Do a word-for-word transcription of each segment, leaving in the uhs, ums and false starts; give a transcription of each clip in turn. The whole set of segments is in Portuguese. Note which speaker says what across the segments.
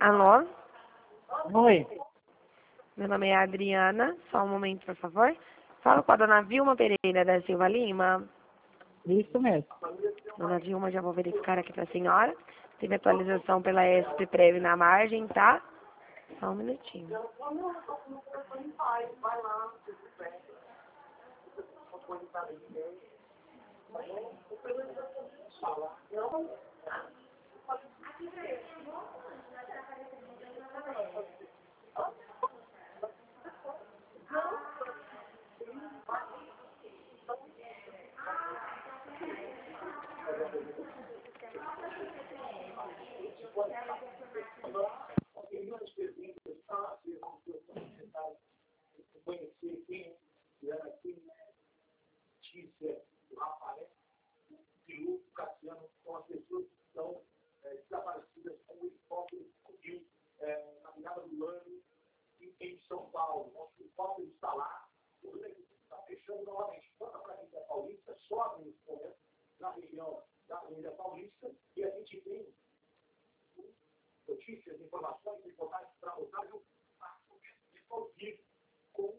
Speaker 1: Alô?
Speaker 2: Oi.
Speaker 1: Meu nome é Adriana. Só um momento, por favor. Falo com a dona Vilma Pereira da Silva Lima.
Speaker 2: Isso mesmo.
Speaker 1: Dona Vilma, já vou verificar aqui para a senhora. Teve atualização pela E S P Prev na margem, tá? Só um minutinho.
Speaker 3: Conhecer quem era aqui, Tícia, Rafael, Pilu, Cassiano, são as pessoas que estão é, desaparecidas com o helicóptero que subiu é, na virada do ano em, em São Paulo. Nosso helicóptero está lá, o executivo está fechando novamente. Quando a Avenida Paulista sobe nesse momento, na região da Avenida Paulista, e a gente tem notícias, informações, reportagens para o rádio, a ouvir com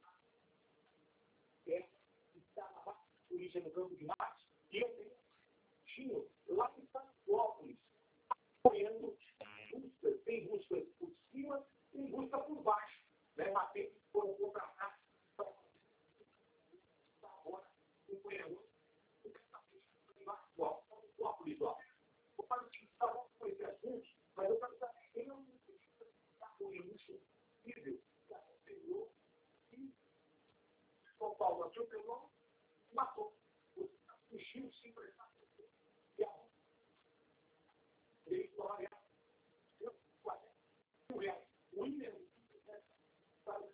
Speaker 3: é, está na polícia no Campo de Marte, e eu tenho tinha lá em Santópolis, apoiando buscas, tem buscas por cima, tem busca por baixo, né? Bater foram contratados para agora o apoiador do Santópolis, ó. Eu falo que está com esse assunto, mas eu quero saber quem é o apoio isso possível que aconteceu e São Paulo atropelou, matou. Fugiu sem prestar atenção. E a direito a reais. quarenta mil reais. O William para o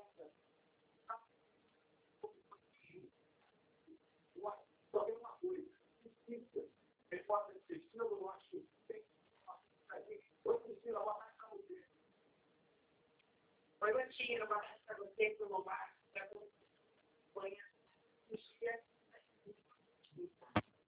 Speaker 3: só tem uma coisa. Justiça. Repórter de Cristina, eu acho que tem. Oi, Cristina, boa tarde para você. Oi, Matinho, boa tarde para você, para o Lomar, para a acompanha.